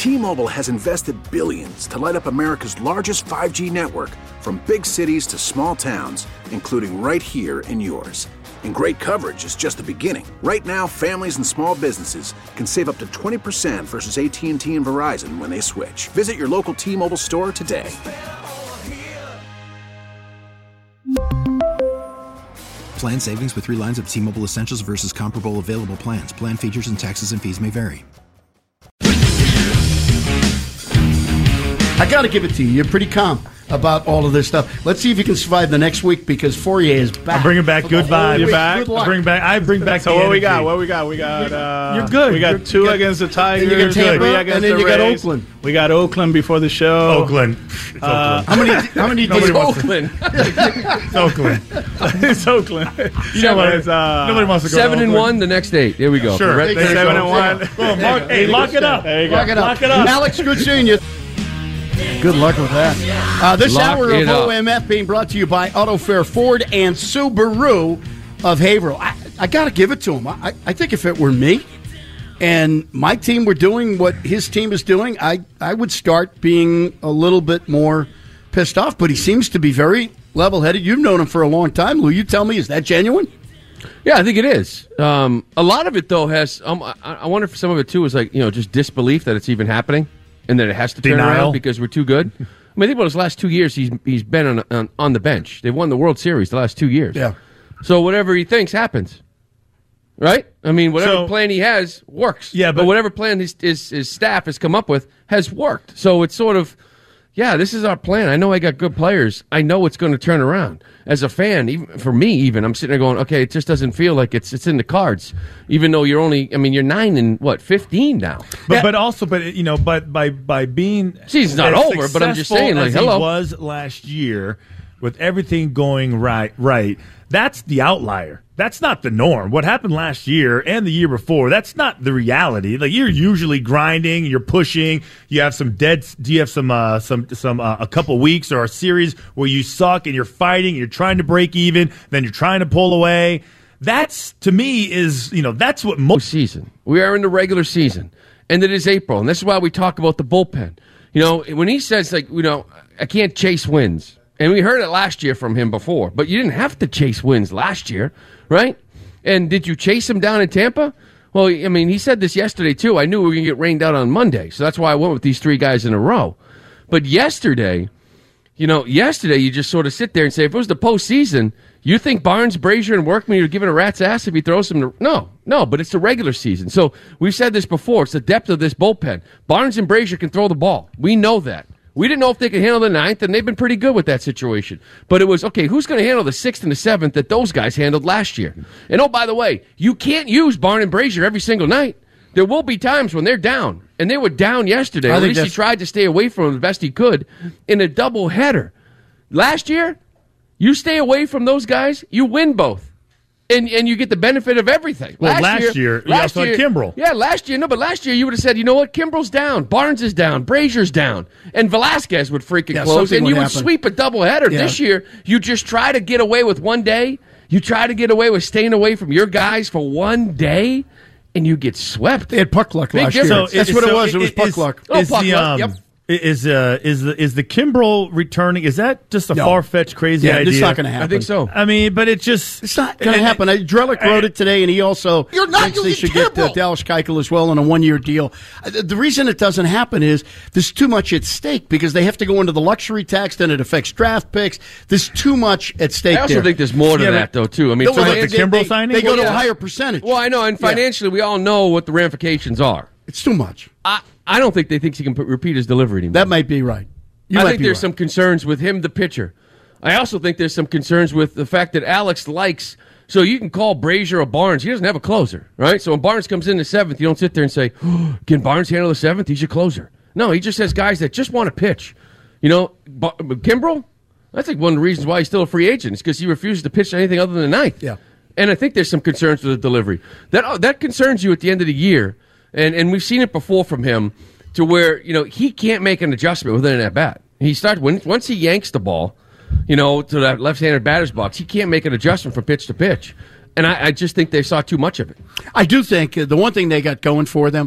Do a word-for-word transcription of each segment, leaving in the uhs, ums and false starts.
T-Mobile has invested billions to light up America's largest five G network, from big cities to small towns, including right here in yours. And great coverage is just the beginning. Right now, families and small businesses can save up to twenty percent versus A T and T and Verizon when they switch. Visit your local T-Mobile store today. Plan savings with three lines of T-Mobile Essentials versus comparable available plans. Plan features and taxes and fees may vary. I got to give it to you. You're pretty calm about all of this stuff. Let's see if you can survive the next week, because Fourier is back. I'm bringing back good vibes. You're back. Good I bring back. I bring back. So the what energy. we got? What we got? We got. Uh, You're good. We got You're, two you got, against the Tigers. And you got Tampa, three against and then the you got Rays. Oakland. We got Oakland before the show. Oakland. It's Uh, Oakland. How many? How many? Nobody did wants Oakland. It's Oakland. it's Oakland. You know what? It's, uh, Nobody wants to go. Seven to and Oakland. one the next eight. There we go. Sure. Right They're there. seven and one. Well, Mark, hey, lock it up. There you go. Lock it up. Lock it up. Alex, good seeing you. Good luck with that. Uh, this Lock hour of it up. O M F being brought to you by Auto Fair Ford and Subaru of Haverhill. I, I got to give it to him. I, I think if it were me and my team were doing what his team is doing, I, I would start being a little bit more pissed off. But he seems to be very level-headed. You've known him for a long time, Lou. You tell me, is that genuine? Yeah, I think it is. Um, a lot of it, though, has. Um, I, I wonder if some of it too is like you know just disbelief that it's even happening, and that it has to turn Denial. around because we're too good. I mean, think about his last two years. He's he's been on, on on the bench. They've won the World Series the last two years. Yeah. So whatever he thinks happens, right? I mean, whatever So- plan he has works. Yeah, but- or whatever plan his, his his staff has come up with has worked. So it's sort of, yeah, this is our plan. I know I got good players. I know it's going to turn around. As a fan, even for me, even I'm sitting there going, okay, it just doesn't feel like it's it's in the cards. Even though you're only, I mean, you're nine and what, fifteen now. But but also, but you know, but by by being Season's not as over, but I'm just successful saying, like, as hello. he was last year with everything going right, right. That's the outlier. That's not the norm. What happened last year and the year before, that's not the reality. Like, you're usually grinding, you're pushing, you have some dead, do you have some, uh, some, some, uh, a couple weeks or a series where you suck and you're fighting, you're trying to break even, then you're trying to pull away. That's, to me, is, you know, that's what most. Season. We are in the regular season, and it is April, and this is why we talk about the bullpen. You know, when he says, like, you know, I can't chase wins, and we heard it last year from him before, but you didn't have to chase wins last year, right? And did you chase him down in Tampa? Well, I mean, he said this yesterday, too. I knew we were going to get rained out on Monday, so that's why I went with these three guys in a row. But yesterday, you know, yesterday you just sort of sit there and say, if it was the postseason, you think Barnes, Brazier, and Workman are giving a rat's ass if he throws them to... No, no, but it's the regular season. So we've said this before. It's the depth of this bullpen. Barnes and Brazier can throw the ball. We know that. We didn't know if they could handle the ninth, and they've been pretty good with that situation. But it was, okay, who's going to handle the sixth and the seventh that those guys handled last year? And, oh, by the way, you can't use Barnes and Brazier every single night. There will be times when they're down, and they were down yesterday. I At think least he that's- tried to stay away from them the best he could in a doubleheader. Last year, you stay away from those guys, you win both. And and you get the benefit of everything. Well, last year, you also had Kimbrel. Yeah, last year. No, but last year you would have said, you know what? Kimbrel's down. Barnes is down. Brazier's down. And Velasquez would freaking Yeah, close. something And would you would happen. sweep a doubleheader. Yeah. This year, you just try to get away with one day. You try to get away with staying away from your guys for one day, and you get swept. They had puck luck Big last year. difference. That's it- what it so was. It was puck is- luck. Oh, Is puck the, luck, um, yep. Is uh is the is the Kimbrel returning? Is that just a No. far fetched crazy Yeah, idea? it's not going to happen. I think so. I mean, but it just It's not going to and- happen. Uh, Drellick wrote it today, and he also You're not thinks they using should get uh, Kimbrel. Dallas Keuchel as well on a one-year deal. Uh, The the reason it doesn't happen is there's too much at stake because they have to go into the luxury tax, then it affects draft picks. There's too much at stake I also there. think there's more to Yeah, that, but- though, too. I mean, No, well, So they- like the they- Kimbrel they- signing? They go Well, to yeah. a higher percentage. well, I know, and Yeah. financially, we all know what the ramifications are. It's too much. I, I don't think they think he can put, repeat his delivery anymore. That might be right. You I might think be there's right. some concerns with him, the pitcher. I also think there's some concerns with the fact that Alex likes. So you can call Brazier or Barnes. He doesn't have a closer, right? So when Barnes comes in the seventh, you don't sit there and say, oh, "Can Barnes handle the seventh? He's your closer." No, he just has guys that just want to pitch. You know, Ba- Kimbrel. That's like one of the reasons why he's still a free agent. Is because he refuses to pitch anything other than the ninth. Yeah. And I think there's some concerns with the delivery. That that concerns you at the end of the year, and and we've seen it before from him, to where you know he can't make an adjustment within an at bat. He starts when once he yanks the ball, you know, to that left-handed batter's box. He can't make an adjustment from pitch to pitch, and I, I just think they saw too much of it. I do think uh, the one thing they got going for them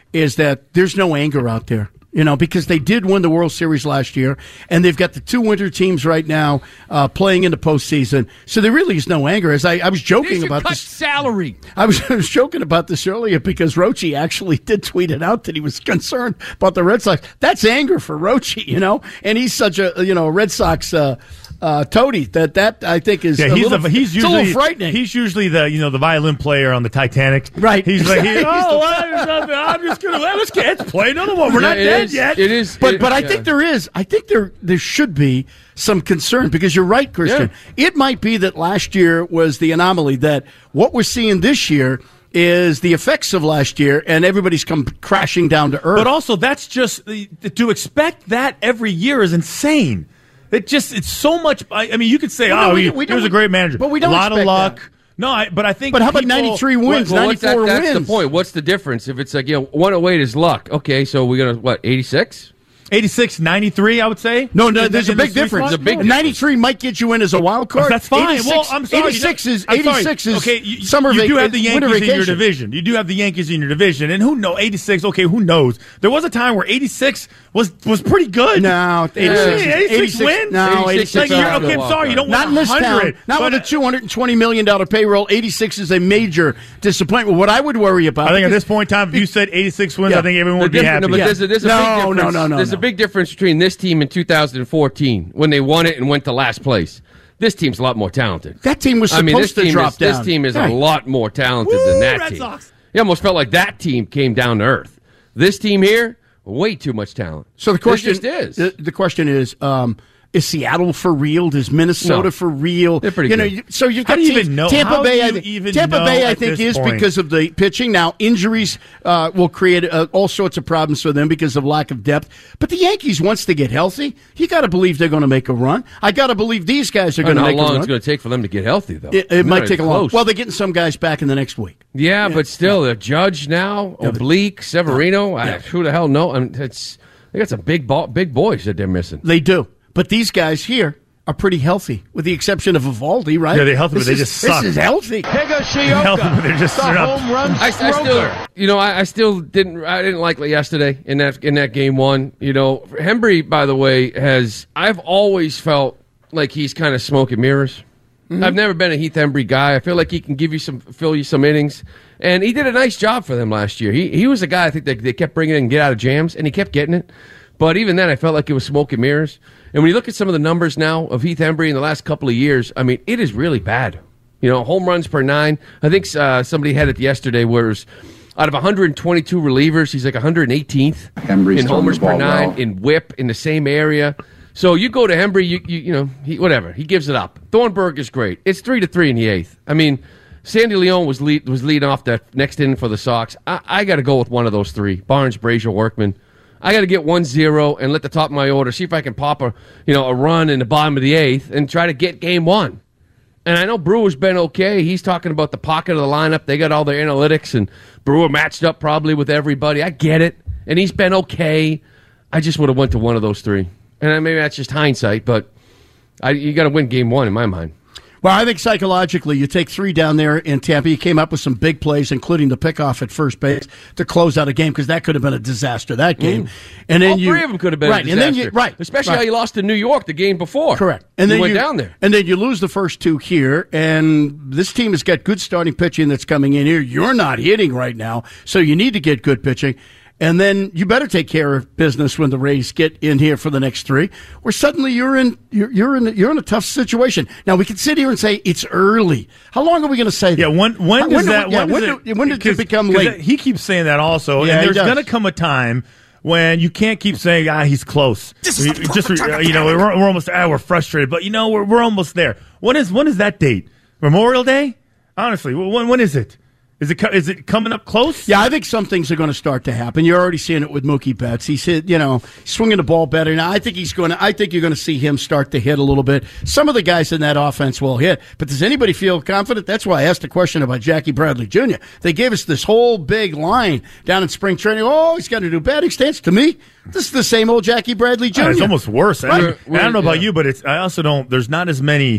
is that there's no anger out there. You know, because they did win the World Series last year, and they've got the two winter teams right now uh, playing in the postseason. So there really is no anger. As I, I was joking about cut this salary. I was, I was joking about this earlier because Rochi actually did tweet it out that he was concerned about the Red Sox. That's anger for Rochi, you know, and he's such a you know Red Sox uh, uh, toady that that I think is yeah, a he's little, a, he's it's usually a little frightening. He's usually the you know the violin player on the Titanic, right? He's like, he, He's oh, the- well, I'm just gonna well, let's, let's play another one. We're Yeah, not it dead is- yet. It is, But it- but I yeah. think there is. I think there there should be some concern because you're right, Christian. It might be that last year was the anomaly. That what we're seeing this year is the effects of last year, and everybody's come crashing down to earth. But also, that's just to expect that every year is insane. It just it's so much. I, I mean, you could say, Well, no, oh, we- he, we he was don't- a great manager, but we don't a lot of expect luck. that. No, I, but I think. But how about people- ninety-three wins? Well, what's that, ninety-four that's wins. the point. What's the difference? If it's like, you know, one oh eight is luck. Okay, so we're going to, what, eighty-six? eighty-six, ninety-tee, I would say. No, no, In- there's a in the big sweet difference. spot? There's a big And ninety-three might get you in as a wild card. That's fine. eighty-six, Well, I'm sorry. eighty-six is I'm sorry. eighty-six is okay. You, summer you do vac- have the winter Yankees in your vacation. division. You do have the Yankees in your division, and who knows? eighty-six. Okay, who knows? There was a time where eighty-six was was pretty good. No, eighty-six, Yeah, is- eighty-six, eighty-six wins. No, eighty-six eighty-six. is Like, you're, not okay, I'm wild sorry. You card. don't Not want in this one hundred. town. Not but, with a two hundred twenty million dollars payroll. eighty-six is a major disappointment. What I would worry about. I think at because- this point in time, if you said eighty-six wins, Yeah. I think everyone The would be difference- happy. no, but Yeah. there's a, there's a No, big no, difference. no, no, There's no. a big difference between this team in two thousand fourteen when they won it and went to last place. This team's a lot more talented. That team was I mean, this supposed to team drop is, This down. team is Right. a lot more talented Woo, than that Red team. Sox. You almost felt like that team came down to earth. This team here, way too much talent. So the question It just is. The, the question is, um, is Seattle for real? Is Minnesota No. for real? They're pretty you know, good. you- so you've How got do you teams- even know- Tampa how Bay. do I you think, even Tampa know Bay, I at think, this is point? because of the pitching. Now injuries uh, will create uh, all sorts of problems for them because of lack of depth. But the Yankees, once they get healthy, you got to believe they're going to make a run. I got to believe these guys are I going don't to know make how a long run. it's going to take for them to get healthy, though. It, it They're might not take a even long. close. Well, they're getting some guys back in the next week. Yeah, but still, the Judge now, Oblique, Severino. I, who the hell know? I mean, it's they got some big ball, big boys that they're missing. They do, but these guys here are pretty healthy, with the exception of Evaldi, right? Yeah, they're healthy, but This they is- just suck. This is healthy. Healthy, but they're just they're not- I, I still, you know, I, I still didn't, I didn't like it yesterday in that in that game one. You know, Hembry, by the way, has I've always felt like he's kind of smoke and mirrors. Mm-hmm. I've never been a Heath Hembry guy. I feel like he can give you some, fill you some innings, and he did a nice job for them last year. He he was a guy I think they they kept bringing in and get out of jams, and he kept getting it. But even then, I felt like it was smoke and mirrors. And when you look at some of the numbers now of Heath Hembry in the last couple of years, I mean, it is really bad. You know, home runs per nine. I think uh, somebody had it yesterday where it was out of one hundred twenty-two relievers, he's like one hundred eighteenth Hembry's in throwing homers the ball per nine, well. in whip, in the same area. So you go to Hembry, you you, you know, he, whatever, he gives it up. Thornburg is great. It's three to three in the eighth. I mean, Sandy Leon was lead was leading off that next inning for the Sox. I, I got to go with one of those three: Barnes, Brazier, Workman. I got to get one zero and let the top of my order see if I can pop a you know a run in the bottom of the eighth and try to get game one. And I know Brewer's been okay. He's talking about the pocket of the lineup. They got all their analytics, and Brewer matched up probably with everybody. I get it, and he's been okay. I just would have went to one of those three, and maybe that's just hindsight, but I, you got to win game one in my mind. Well, I think psychologically, you take three down there in Tampa. You came up with some big plays, including the pickoff at first base to close out a game because that could have been a disaster. That game, and then All you, three of them could have been right, a and then disaster. you, right, Especially right. how you lost to New York the game before. Correct. And then you went you, down there. And then you lose the first two here, and this team has got good starting pitching that's coming in here. You're not hitting right now, so you need to get good pitching. And then you better take care of business when the Rays get in here for the next three, where suddenly you're in you're, you're in you're in a tough situation. Now we can sit here and say it's early. How long are we going to say that? Yeah, when when How- does do that? we- yeah, when, when, does do, it, when did it cause- become 'cause late? He keeps saying that also, Yeah, and he there's does. going to come a time when you can't keep saying, "Ah, he's close." We- just uh, you know, we're, we're almost ah, we're frustrated, but you know, we're we're almost there. When is when is that date? Memorial Day? Honestly, when when is it? Is it co- is it coming up close? Yeah, I think some things are going to start to happen. You're already seeing it with Mookie Betts. He's hit, you know, swinging the ball better now. I think he's going to. I think you're going to see him start to hit a little bit. Some of the guys in that offense will hit, but does anybody feel confident? That's why I asked the question about Jackie Bradley Junior They gave us this whole big line down in spring training. Oh, he's got to do batting stance. To me, this is the same old Jackie Bradley Junior Uh, it's almost worse. I, Right. mean, I don't know about Yeah. you, but it's. I also don't. There's not as many.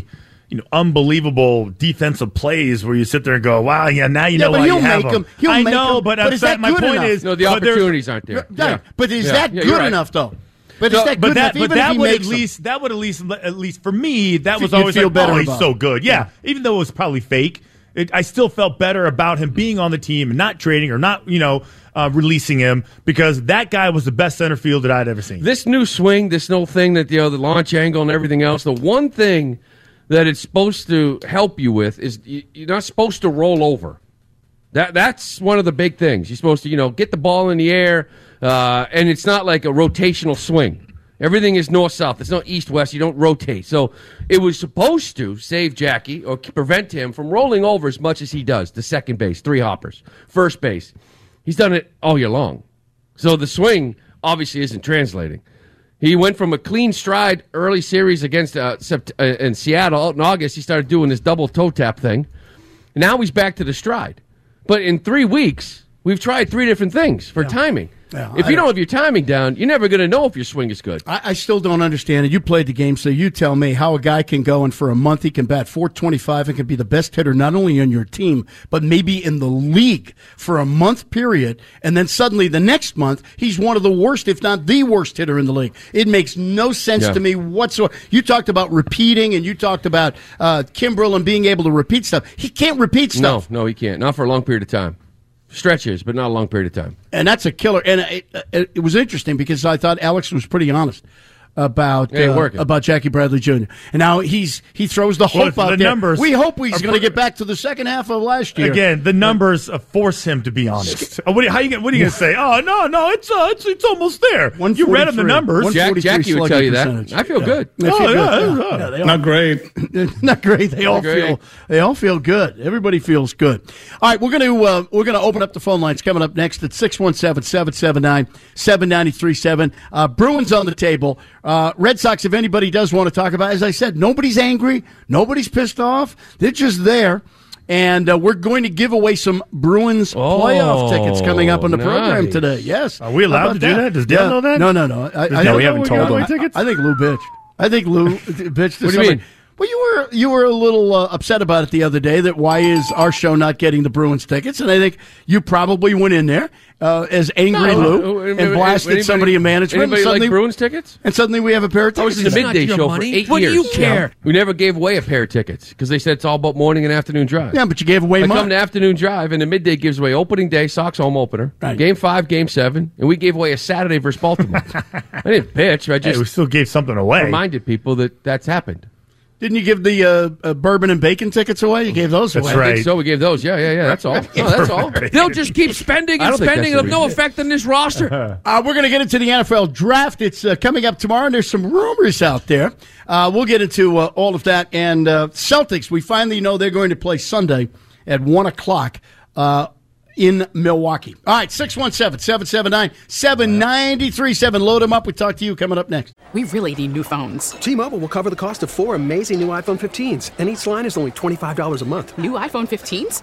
you know, unbelievable defensive plays where you sit there and go, wow, yeah, now you Yeah, know but why he'll you have make them. them. He'll I make know, them. but, But I'm is saying- that my good point enough? is, No, the but there's- opportunities aren't there. Right. Yeah. But is Yeah. that Yeah, good you're right. enough, though? But So- is that But good that, enough? but Even that if he would at makes them. least that would at least at least for me that was You'd always feel like, better oh, he's about so it. good. Yeah, even though it was probably fake, it, I still felt better about him being on the team and not trading or not, you know, uh, releasing him because that guy was the best center fielder I'd ever seen. This new swing, this new thing that you know, the launch angle and everything else. The one thing that it's supposed to help you with is you- you're not supposed to roll over. That that's one of the big things. You're supposed to, you know, get the ball in the air, uh, and it's not like a rotational swing. Everything is north-south. It's not east-west. You don't rotate. So it was supposed to save Jackie or prevent him from rolling over as much as he does. The second base, three hoppers. First base, he's done it all year long. So the swing obviously isn't translating. He went from a clean stride early series against uh, Sept- uh, in Seattle out in August. He started doing this double toe tap thing. Now he's back to the stride. But in three weeks, we've tried three different things for timing. Yeah, if I you don't- don't have your timing down, you're never going to know if your swing is good. I, I still don't understand it. You played the game, so you tell me how a guy can go and for a month he can bat four twenty-five and can be the best hitter not only on your team, but maybe in the league for a month period. And then suddenly the next month, he's one of the worst, if not the worst hitter in the league. It makes no sense Yeah. to me whatsoever. You talked about repeating and you talked about uh, Kimbrel and being able to repeat stuff. He can't repeat No, stuff. no, he can't. Not for a long period of time. Stretches, but not a long period of time. And that's a killer. And it, it, it was interesting because I thought Alex was pretty honest about It ain't uh, working. about Jackie Bradley Junior And now he's he throws the Well, hope the out there. numbers We hope he's are going to pr- get back to the second half of last year. Again, the numbers uh, force him to be honest. Uh, what, are you, how you, what are you going to say? Oh, no, no, it's uh, it's, it's almost there. You read him the numbers. one Jack, forty-three Jackie would slugging tell you that. percentage. I feel Yeah. good. They Oh, feel yeah, good. yeah. Yeah, they all- Not great. Not great. They all great. feel they all feel good. Everybody feels good. All right, we're going to uh, we're going to open up the phone lines coming up next at six one seven, seven seven nine, seven nine three seven. Uh, Bruins on the table. Uh, Red Sox, if anybody does want to talk about it, as I said, nobody's angry. Nobody's pissed off. They're just there. And uh, we're going to give away some Bruins Oh, playoff tickets coming up on the program nice. today. Yes. Are we allowed How about to do that? Does Dale know that? No, no, no. I, I Dale- don't we know haven't we're told giving him. away tickets? I think Lou bitched. I think Lou bitched to What do you somebody. mean? Well, you were you were a little uh, upset about it the other day. That why is our show not getting the Bruins tickets? And I think you probably went in there uh, as angry No, Lou uh, and anybody- blasted anybody- somebody in management. Anybody and suddenly, like Bruins tickets? and suddenly we have a pair of I was tickets. in the now. midday your show money. for eight What do years. you care? We never gave away a pair of tickets because they said it's all about morning and afternoon drive. Yeah, but you gave away I mine. come to afternoon drive, and the midday gives away opening day, Sox home opener, Right. game five, game seven, and we gave away a Saturday versus Baltimore. I didn't pitch. I Hey, just we still gave something away. reminded people that that's happened. Didn't you give the uh, uh, bourbon and bacon tickets away? You gave those That's away. I right. think so we gave those. Yeah, yeah, yeah. That's all. No, that's all. They'll just keep spending I and don't think spending. that's It'll have the no reason. effect on this roster. Uh, we're going to get into the N F L draft. It's uh, coming up tomorrow, and there's some rumors out there. Uh, we'll get into uh, all of that. And uh, Celtics, we finally know they're going to play Sunday at one o'clock uh, in Milwaukee. All right, six one seven, seven seven nine, seven nine three seven. Load them up. We talk to you coming up next. We really need new phones. T-Mobile will cover the cost of four amazing new iPhone fifteens, and each line is only twenty-five dollars a month. New iPhone fifteens?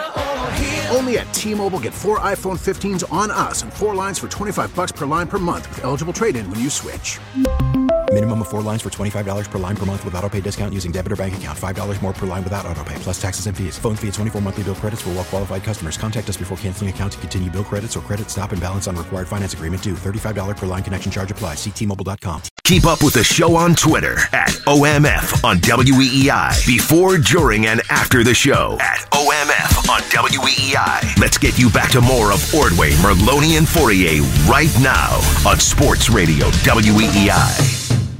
Only at T-Mobile, get four iPhone fifteens on us and four lines for twenty-five bucks per line per month with eligible trade-in when you switch. Minimum of four lines for twenty-five dollars per line per month with autopay discount using debit or bank account. five dollars more per line without autopay, plus taxes and fees. Phone fee at twenty-four monthly bill credits for well-qualified customers. Contact us before canceling account to continue bill credits or credit stop and balance on required finance agreement due. thirty-five dollars per line connection charge applies. See T Mobile dot com. Keep up with the show on Twitter at O M F on W E E I. Before, during, and after the show at O M F on W E E I. Let's get you back to more of Ordway, Merloni, and Fourier right now on Sports Radio W E E I.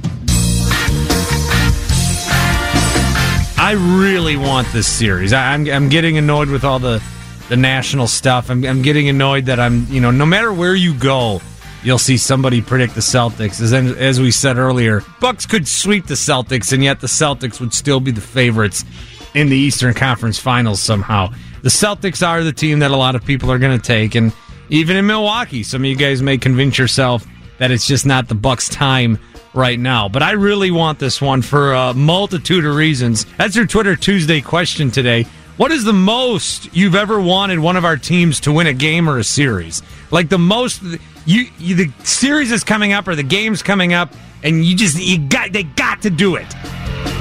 I really want this series. I, I'm I'm getting annoyed with all the, the national stuff. I'm I'm getting annoyed that I'm you know no matter where you go, you'll see somebody predict the Celtics. As as we said earlier, Bucks could sweep the Celtics, and yet the Celtics would still be the favorites in the Eastern Conference Finals somehow. The Celtics are the team that a lot of people are going to take, and even in Milwaukee, some of you guys may convince yourself that it's just not the Bucks' time right now. But I really want this one for a multitude of reasons. That's your Twitter Tuesday question today. What is the most you've ever wanted one of our teams to win a game or a series? Like the most, you, you the series is coming up or the game's coming up, and you just you got they got to do it.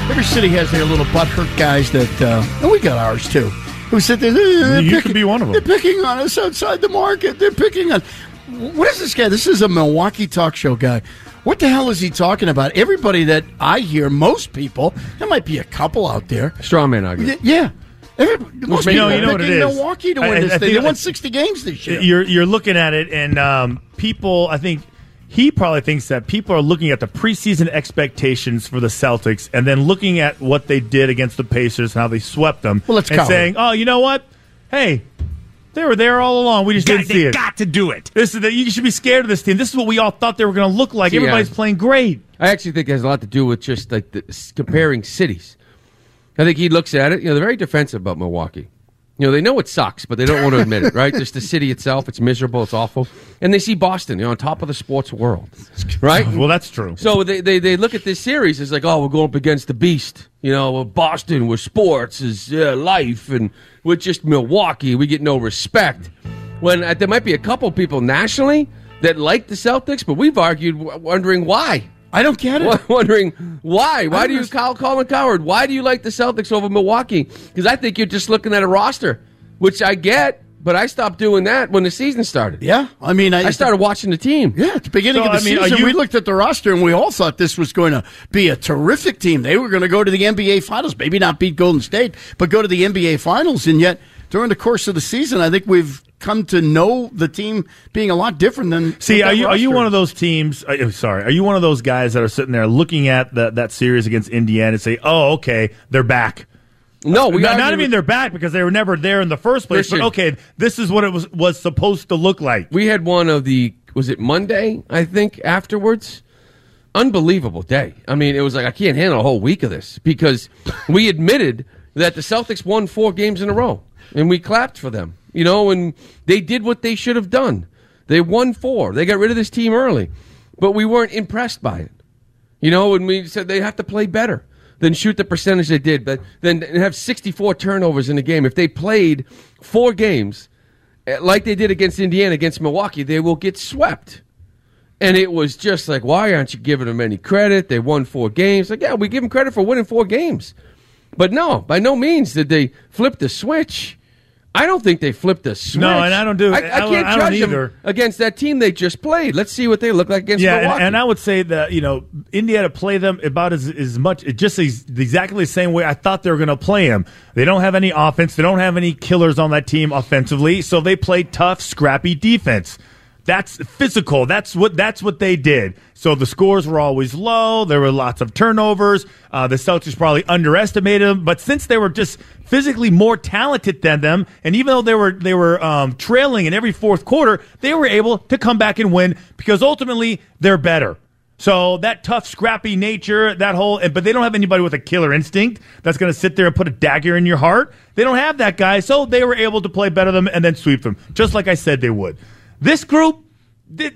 Every city has their little butthurt guys that, uh, and we got ours too, who sit there. They're You picking, could be one of them. They're picking on us outside the market. They're picking on. What is this guy? This is a Milwaukee talk show guy. What the hell is he talking about? Everybody that I hear, most people, there might be a couple out there. Strawman argument. Yeah. Everybody, most you people know, are you know what picking it is. Milwaukee to win I- I this thing. think- They won sixty games this year. You're you're looking at it, and um, people, I think he probably thinks that people are looking at the preseason expectations for the Celtics, and then looking at what they did against the Pacers and how they swept them, Well, let's and cover saying, "Oh, you know what? Hey, they were there all along. We just Got- didn't they see it. got to do it. This is the, you should be scared of this team. This is what we all thought they were going to look like. See, Everybody's yeah. playing great. I actually think it has a lot to do with just like the, comparing cities. I think he looks at it. You know, they're very defensive about Milwaukee. You know, they know it sucks, but they don't want to admit it, right? Just the city itself, it's miserable, it's awful. And they see Boston, you know, on top of the sports world, right? Well, that's true. So they, they, they look at this series as like, oh, we're going up against the beast. You know, well, Boston, where sports is uh, life, and we're just Milwaukee. We get no respect. When uh, there might be a couple people nationally that like the Celtics, but we've argued w- wondering why. I don't get it. W- wondering why. Why do you understand. call Colin Cowherd? Why do you like the Celtics over Milwaukee? Because I think you're just looking at a roster, which I get, but I stopped doing that when the season started. Yeah, I mean, I, I started watching the team. Yeah, at the beginning So, of the I mean, are season, you- we looked at the roster and we all thought this was going to be a terrific team. They were going to go to the N B A Finals, maybe not beat Golden State, but go to the N B A Finals. And yet, during the course of the season, I think we've come to know the team being a lot different than. See, what are that you are you roster one is. of those teams? Uh, sorry, are you one of those guys that are sitting there looking at the, that series against Indiana and say, "Oh, okay, they're back." No, we not, argued not with- even they're back because they were never there in the first place. Listen. But okay, this is what it was was supposed to look like. We had one of the, was it Monday, I think, afterwards? Unbelievable day. I mean, it was like, I can't handle a whole week of this because we admitted that the Celtics won four games in a row, and we clapped for them, you know, and they did what they should have done. They won four. They got rid of this team early, but we weren't impressed by it, you know, and we said they have to play better than shoot the percentage they did, but then have sixty-four turnovers in a game. If they played four games like they did against Indiana, against Milwaukee, they will get swept. And it was just like, why aren't you giving them any credit? They won four games. Like, yeah, we give them credit for winning four games. But no, by no means did they flip the switch. I don't think they flipped the switch. No, and I don't do- I, I I don't- can't I don't judge either. them against that team they just played. Let's see what they look like against Yeah, and, Milwaukee. and I would say that, you know, Indiana play them about as, as much, just as, exactly the same way I thought they were going to play them. They don't have any offense. They don't have any killers on that team offensively, so they play tough, scrappy defense. That's physical. That's what that's what they did. So the scores were always low. There were lots of turnovers. Uh, the Celtics probably underestimated them. But since they were just physically more talented than them, and even though they were they were um, trailing in every fourth quarter, they were able to come back and win because ultimately they're better. So that tough, scrappy nature, that whole, but they don't have anybody with a killer instinct that's going to sit there and put a dagger in your heart. They don't have that guy, so they were able to play better than them and then sweep them, just like I said they would. This group, this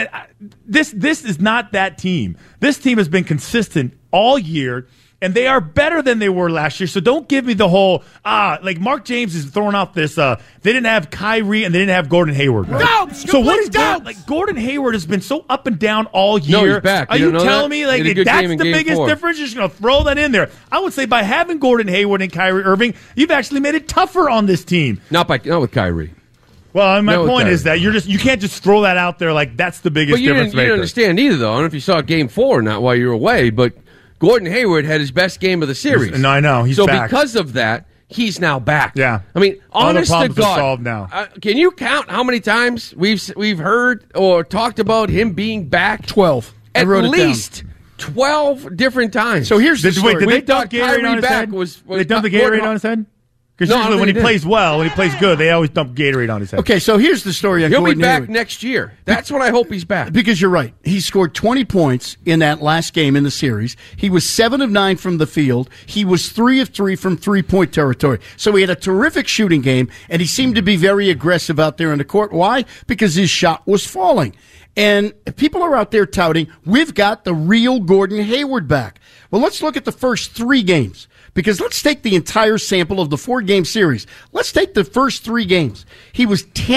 this is not that team. This team has been consistent all year, and they are better than they were last year. So don't give me the whole, ah, like Mark James is throwing off this, uh, they didn't have Kyrie and they didn't have Gordon Hayward. Dopes! So what is Complete Gordon, dopes! like Gordon Hayward has been so up and down all year. No, he's back. Are You you, don't know telling that? me like He had a good that's game in the game biggest four. difference? You're just going to throw that in there. I would say by having Gordon Hayward and Kyrie Irving, you've actually made it tougher on this team. Not by not with Kyrie. Well, my No, with point Kyrie. is that you're just you can't just throw that out there like that's the biggest But you difference didn't, you didn't maker. understand either, though. I don't know if you saw Game Four or not while you were away, but Gordon Hayward had his best game of the series. No, I know. He's so back. because of that, he's now back. Yeah. I mean, All the honest to problems are God, solved now. Uh, can you count how many times we've we've heard or talked about him being back? twelve. I At wrote it down. least twelve different times. So here's the Did, story. wait, did We they dump thought Gatorade Kyrie on his back head? was- was they dump the not Gordon- Gatorade on his head? Because No, I don't usually when he think they plays well, when he plays good, they always dump Gatorade on his head. Okay, so here's the story on He'll Gordon be back Hayward. next year. That's when I hope he's back. Because you're right. He scored twenty points in that last game in the series. He was seven of nine from the field. He was three of three from three-point territory. So he had a terrific shooting game, and he seemed to be very aggressive out there in the court. Why? Because his shot was falling. And people are out there touting, we've got the real Gordon Hayward back. Well, let's look at the first three games. Because let's take the entire sample of the four-game series. Let's take the first three games. He was ten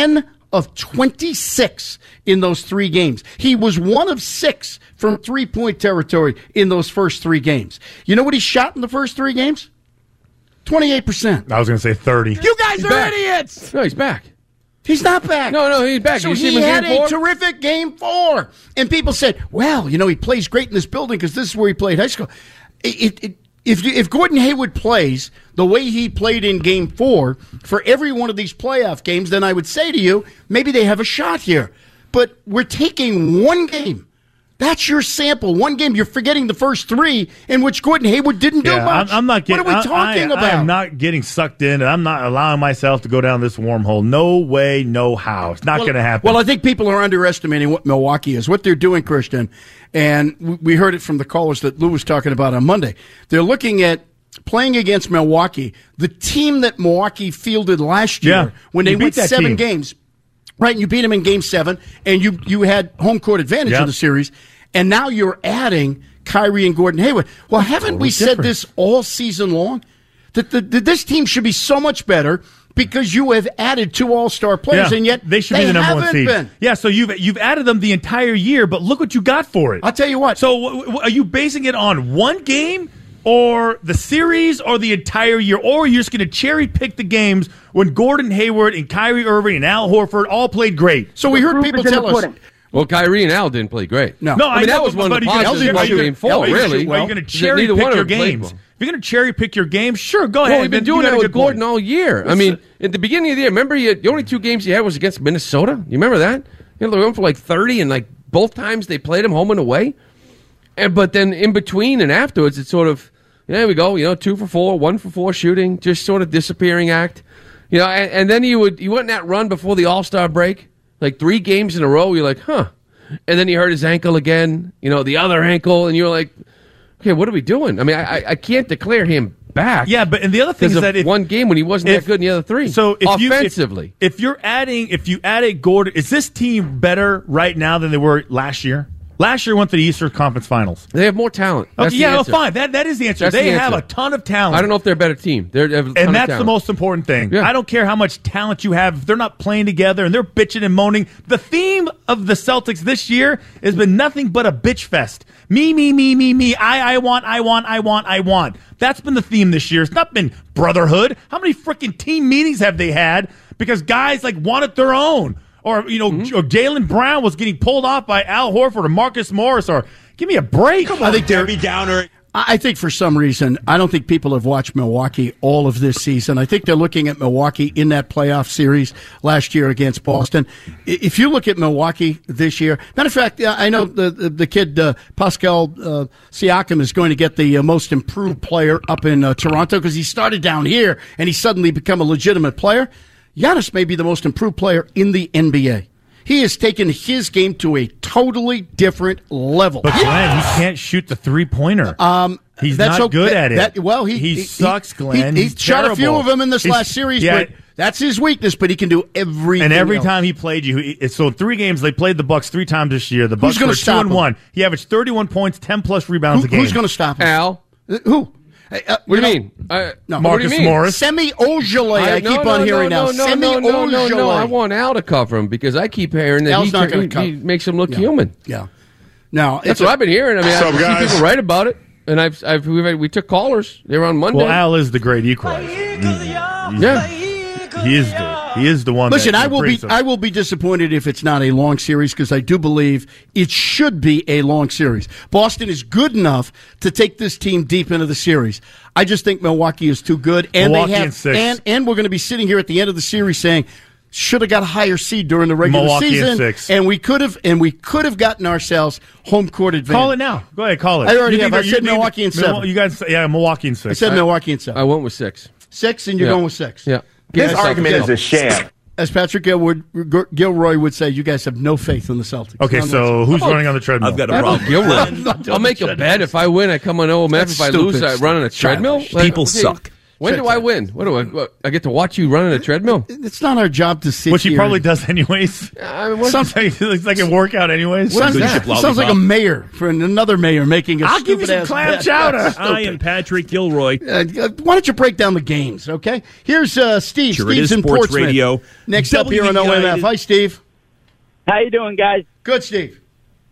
of twenty-six in those three games. He was one of six from three-point territory in those first three games. You know what he shot in the first three games? twenty-eight percent. I was going to say thirty. You guys He's are back. idiots. No, he's back. He's not back. No, no, he's back. So You see he him in had game four? a terrific game four. And people said, well, you know, he plays great in this building because this is where he played high school. It, it, it, if, if Gordon Hayward plays the way he played in game four for every one of these playoff games, then I would say to you, maybe they have a shot here. But we're taking one game. That's your sample. One game. You're forgetting the first three in which Gordon Hayward didn't do Yeah, much. I'm, I'm not getting. What are we talking I, I, about? I am not getting sucked in, and I'm not allowing myself to go down this wormhole. No way, no how. It's not well, going to happen. Well, I think people are underestimating what Milwaukee is, what they're doing, Christian. And we heard it from the callers that Lou was talking about on Monday. They're looking at playing against Milwaukee, the team that Milwaukee fielded last year Yeah, when they you beat went that seven team. games. Right, and you beat them in game seven, and you, you had home court advantage Yeah. in the series. And now you're adding Kyrie and Gordon Hayward. Well, haven't Totally we said different. this all season long? That, the, that this team should be so much better because you have added two all-star players, Yeah, and yet they should they be the number one haven't seed. been. Yeah, so you've you've added them the entire year, but look what you got for it. I'll tell you what. So w- w- are you basing it on one game, or the series, or the entire year, or you're just going to cherry pick the games when Gordon Hayward and Kyrie Irving and Al Horford all played great? So we heard people tell us. Well, Kyrie and Al didn't play great. No. No, I mean, know, that was one of but the you can- positives didn't about shoot. game four, Al didn't really. shoot well. Are you going to That cherry neither pick one of your them played games? well. If you're going to cherry pick your games, sure, go ahead. Well, we've been Then you doing got a that with good point. Gordon all year. I mean, at the beginning of the year, remember you, the only two games you had was against Minnesota? You remember that? You know, they went for like thirty, and like both times they played him home and away. And But then in between and afterwards, it's sort of, there we go, you know, two for four, one for four shooting, just sort of disappearing act. You know, and, and then you would you went in that run before the All-Star break, like three games in a row, you're like, huh. And then he hurt his ankle again, you know, the other ankle, and you're like, okay, what are we doing? I mean, I, I can't declare him back. Yeah, but and the other thing Because is of that if, one game when he wasn't if- that good in the other three. So if you- if- offensively, if, you're adding, if you added Gordon, is this team better right now than they were last year? Last year went to the Eastern Conference Finals. they have more talent. That's Okay, the yeah, no, answer. fine. That that is the answer. That's they the have answer. a ton of talent. I don't know if they're a better team. They're, they have a ton And of that's the talent. most important thing. Yeah. I don't care how much talent you have. If they're not playing together and they're bitching and moaning, the theme of the Celtics this year has been nothing but a bitch fest. Me, me, me, me, me. I, I want, I want, I want, I want. That's been the theme this year. It's not been brotherhood. How many freaking team meetings have they had because guys like wanted their own? Or, you know, Mm-hmm. or Jaylen Brown was getting pulled off by Al Horford or Marcus Morris, or give me a break. I think they're Downer. I think for some reason, I don't think people have watched Milwaukee all of this season. I think they're looking at Milwaukee in that playoff series last year against Boston. I- If you look at Milwaukee this year, matter of fact, I know the the, the kid uh, Pascal uh, Siakam is going to get the uh, most improved player up in uh, Toronto because he started down here and he's suddenly become a legitimate player. Giannis may be the most improved player in the N B A. He has taken his game to a totally different level. But Glenn, he can't shoot the three pointer. Um, He's that's not okay. good at it. That, well, he he, he sucks, Glenn. He, he He's shot a few terrible. of them in this He's- last series, yeah. but that's his weakness. But he can do everything. And every else. time he played you, he- so in three games they played the Bucks three times this year. The Bucks gonna were two stop and him? one. He averaged thirty-one points, ten plus rebounds Who- a game. who's going to stop him? Al. Uh, Who? Hey, uh, What do know- you mean? I, No, what do you Marcus mean? Morris. Semi Ojale. I, I- no, keep no, on no, hearing no, now. no, Semi no, no, no, no. I Ojale. want Al to cover him because I keep hearing that Al's he, not he, gonna cover. he makes him look Yeah. human. Yeah. No, That's it's what a- I've been hearing. I mean, What's I up, see guys? people write about it, and I've, I've we've had, we took callers. They were on Monday. Well, Al is the great equalizer. yeah. He is the he is the one. Listen, that I will be brings them. I will be disappointed if it's not a long series because I do believe it should be a long series. Boston is good enough to take this team deep into the series. I just think Milwaukee is too good, and Milwaukee they have in six. and and we're going to be sitting here at the end of the series saying should have got a higher seed during the regular Milwaukee in season, six. and we could have and we could have gotten ourselves home court advantage. Call it now. Go ahead, call it. I already You have. think I that- said you think Milwaukee in that- seven. You guys, yeah, Milwaukee in six. I said Milwaukee in seven. I went with six. Six, and you're Yeah. going with six. Yeah. His Yes, argument Celtics. is a sham. As Patrick Gilroy, Gilroy would say, you guys have no faith in the Celtics. Okay, None so whatsoever. who's running on the treadmill? I've got a How about problem. Gilroy? not doing I'll make a the bet. If I win, I come on O M F. That's If I lose, stupid. I run on a treadmill. Like, People okay. suck. When do I win? What do I? What, I get to watch you run in a treadmill? It's not our job to sit Which he here. probably does anyways. I mean, what- Sounds like, it's like a workout anyways. Sounds, is that? sounds like a mayor for another mayor making a I'll give you some stupid-ass clam bet. chowder. That's I am stupid. Patrick Gilroy. Uh, why don't you break down the games, okay? Here's uh, Steve. Sure, it Steve's is in Sports Portsmouth. Radio. Next up here on O M F. Hi, Steve. How you doing, guys? Good, Steve.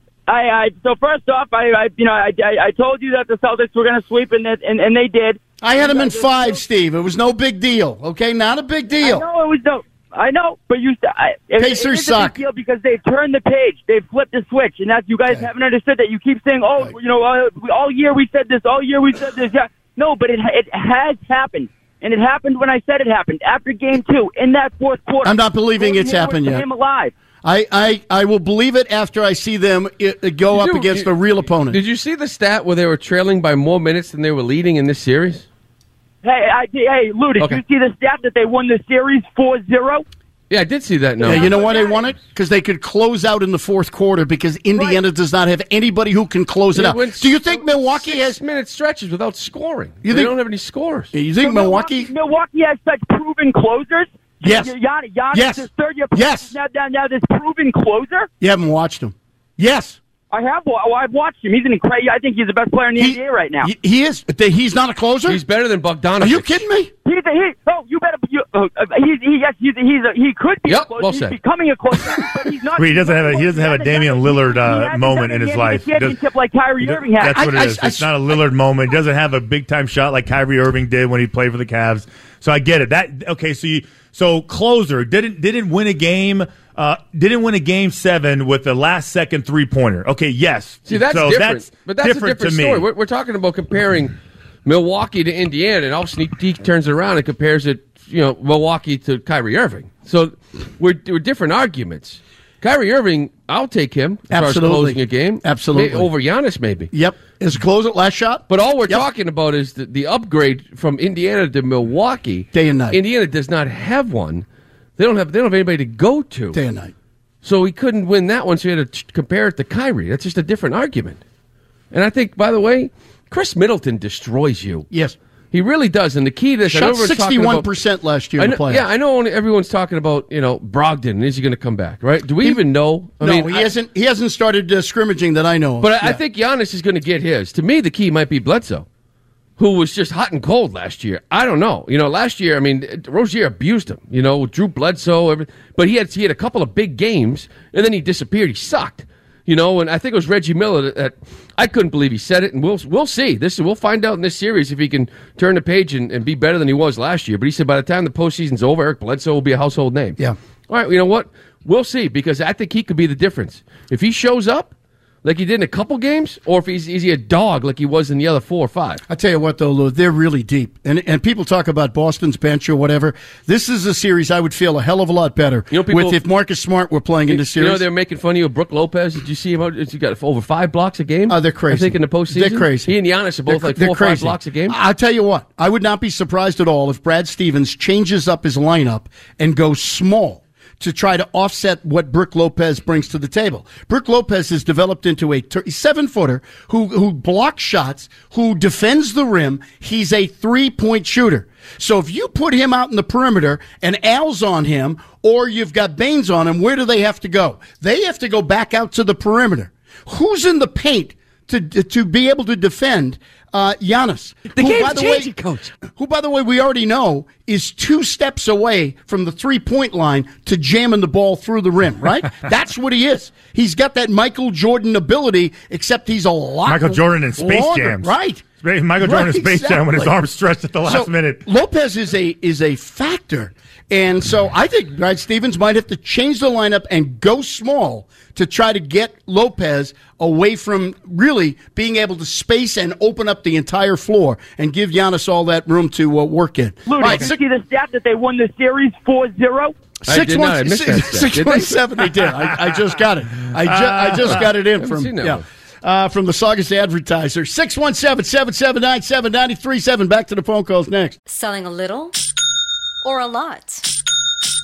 I, I so first off, I, I you know I, I, I told you that the Celtics were going to sweep, and, that, and and they did. I had him in five, Steve. It was no big deal, okay? Not a big I deal. know it was no. I know, but you. I, it, Pacers it is a suck. big deal because they've turned the page. They've flipped the switch, and that's you guys Okay. haven't understood that. You keep saying, "Oh, Right. you know, uh, we- all year we said this. All year we said this." Yeah, no, but it it has happened, and it happened when I said it happened after Game Two in that fourth quarter. I'm not believing Gordon it's Hayward happened yet. Him alive. I, I, I will believe it after I see them it, it go Did up you- against you- a real opponent. Did you see the stat where they were trailing by more minutes than they were leading in this series? Hey, I, hey, Lou, did Okay. you see the stat that they won the series four zero? Yeah, I did see that. No, Yeah, you know why they won it? Because they could close out in the fourth quarter because Indiana does not have anybody who can close it They out. went Do you think Milwaukee six has... minute stretches without scoring? You they think- don't have any scores. You think So Milwaukee... Milwaukee has such proven closers. Yes. Giannis, Giannis Yes. is third year. Yes. Now, now, now, this proven closer. You haven't watched him. Yes. I have. Well, I've watched him. He's an incredible. I think he's the best player in the He- N B A right now. He, he is. He's not a closer? He's better than Bogdanovich. Are you kidding me? He's a, he. Oh, you better. You, uh, uh, he's he. Yes, he's he's a, he could be Yep, a closer. well he's said. becoming a closer, but he's not. Well, he doesn't have a he doesn't have a hasn't Damian done it. Lillard He uh, hasn't moment done in it his yet life. The He does- championship like Kyrie Irving has. That's what I- it is. I- I- It's not a Lillard moment. He doesn't have a big time shot like Kyrie Irving did when he played for the Cavs. So I get it. That okay. So you so closer didn't didn't win a game. Uh, didn't win a game seven with the last second three pointer. Okay, yes. See, that's so different. That's but that's different a different to story. me. We're, we're talking about comparing Milwaukee to Indiana, and all Sneak Deke turns it around and compares it, you know, Milwaukee to Kyrie Irving. So we're, we're different arguments. Kyrie Irving, I'll take him as Absolutely. far as closing a game. Absolutely. May- over Giannis, maybe. Yep. Is it close it last shot? But all we're Yep. talking about is the, the upgrade from Indiana to Milwaukee. Day and night. Indiana does not have one. They don't have. They don't have anybody to go to. Day and night. So he couldn't win that one, so he had to ch- compare it to Kyrie. That's just a different argument. And I think, by the way, Chris Middleton destroys you. Yes. He really does. And the key to this, I know Shot everyone's talking sixty-one about- percent last year I in know, the playoffs. yeah, I know only, everyone's talking about, you know, Brogdon. Is he going to come back, right? Do we even know? I no, mean, he I- hasn't. He hasn't started uh, scrimmaging that I know of. But I, I Yeah. think Giannis is going to get his. To me, the key might be Bledsoe, who was just hot and cold last year. I don't know. You know, last year, I mean, Rozier abused him. You know, Drew Bledsoe, every, but he had he had a couple of big games, and then he disappeared. He sucked. You know, and I think it was Reggie Miller that, that I couldn't believe he said it, and we'll we'll see. This we'll find out in this series if he can turn the page and, and be better than he was last year. But he said by the time the postseason's over, Eric Bledsoe will be a household name. Yeah. All right, you know what? We'll see, because I think he could be the difference. If he shows up like he did in a couple games, or if he's is he a dog like he was in the other four or five. I tell you what, though, Lou, they're really deep, and and people talk about Boston's bench or whatever. This is a series I would feel a hell of a lot better You know, people- with if Marcus Smart were playing in the You series. know they're making fun of you, Brooke Lopez. Did you see him? out? He got over five blocks a game. Oh, they're crazy. I think in the postseason, They're crazy. He and Giannis are both They're- like they're four or five crazy. blocks a game. I'll tell you what, I would not be surprised at all if Brad Stevens changes up his lineup and goes small to try to offset what Brooke Lopez brings to the table. Brooke Lopez has developed into a ter- seven-footer who, who blocks shots, who defends the rim. He's a three-point shooter. So if you put him out in the perimeter and Al's on him, or you've got Baines on him, where do they have to go? They have to go back out to the perimeter. Who's in the paint to to be able to defend uh, Giannis? The who, game's by the changing, way, Coach. Who, by the way, we already know is two steps away from the three-point line to jamming the ball through the rim, right? That's what he is. He's got that Michael Jordan ability, except he's a lot Michael Jordan in Space longer. Jams. Right. Michael Jordan Right, in Space Jam when his exactly. arms stretched at the last So, minute. Lopez is a is a factor. And so I think Brad Stevens might have to change the lineup and go small to try to get Lopez away from really being able to space and open up the entire floor and give Giannis all that room to uh, work in. Lou, All right, did you see the stat that they won the series four zero? I Six did one, not. I missed six- that stat. six Did one they? seven. They did. I, I just got it. I, ju- I just got it in haven't from seen that yeah. one. Uh, from the Saugus Advertiser. six one seven, seven seven nine, seven nine three seven. Back to the phone calls next. Selling a little or a lot?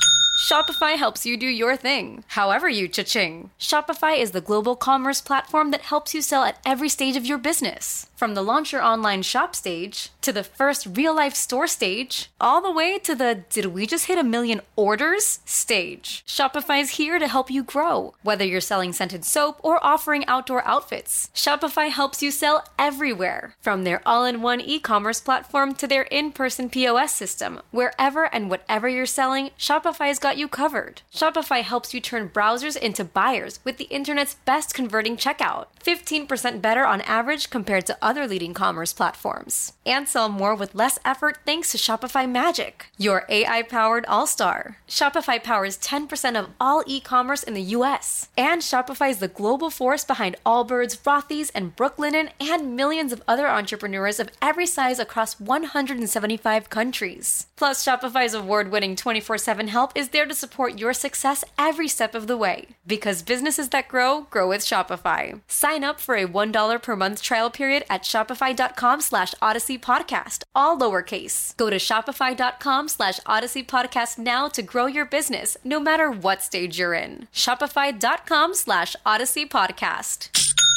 Shopify helps you do your thing, however you cha-ching. Shopify is the global commerce platform that helps you sell at every stage of your business. From the launch your online shop stage, to the first real-life store stage, all the way to the did we just hit a million orders stage. Shopify's here to help you grow. Whether you're selling scented soap or offering outdoor outfits, Shopify helps you sell everywhere. From their all-in-one e-commerce platform to their in-person P O S system, wherever and whatever you're selling, Shopify's got you covered. Shopify helps you turn browsers into buyers with the internet's best converting checkout. fifteen percent better on average compared to other leading commerce platforms. And sell more with less effort thanks to Shopify Magic, your A I-powered all-star. Shopify powers ten percent of all e-commerce in the U S. And Shopify is the global force behind Allbirds, Rothy's, and Brooklinen, and millions of other entrepreneurs of every size across one hundred seventy-five countries. Plus, Shopify's award-winning twenty-four seven help is there to support your success every step of the way. Because businesses that grow, grow with Shopify. Sign up for a one dollar per month trial period at shopify.com slash Odyssey Podcast, all lowercase. Go to shopify.com slash Odyssey Podcast now to grow your business, no matter what stage you're in. Shopify.com slash Odyssey Podcast.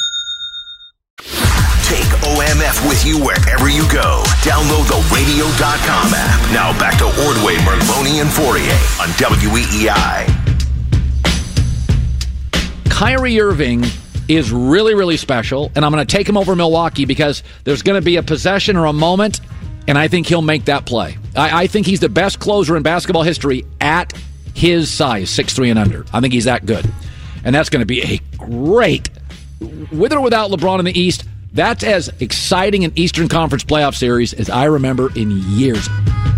Take O M F with you wherever you go. Download the radio dot com app. Now back to Ordway, Merloni, and Fourier on W E E I. Kyrie Irving is really, really special, and I'm going to take him over Milwaukee because there's going to be a possession or a moment, and I think he'll make that play. I, I think he's the best closer in basketball history at his size, six three and under. I think he's that good. And that's going to be a great, with or without LeBron in the East, that's as exciting an Eastern Conference playoff series as I remember in years.